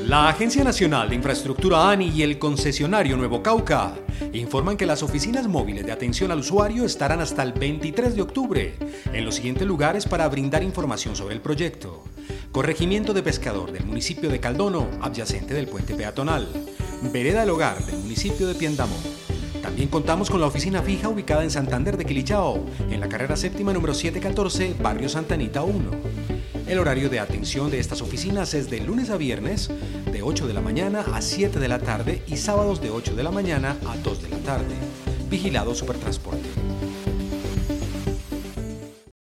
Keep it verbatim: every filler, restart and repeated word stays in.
La Agencia Nacional de Infraestructura ANI y el concesionario Nuevo Cauca informan que las oficinas móviles de atención al usuario estarán hasta el veintitrés de octubre en los siguientes lugares para brindar información sobre el proyecto: Corregimiento de Pescador del municipio de Caldono, adyacente del puente peatonal; Vereda del Hogar del municipio de Piendamó. También contamos con la oficina fija ubicada en Santander de Quilichao, en la carrera séptima número setecientos catorce, barrio Santa Anita uno. El horario de atención de estas oficinas es de lunes a viernes, de ocho de la mañana a siete de la tarde, y sábados de ocho de la mañana a dos de la tarde. Vigilado Supertransporte.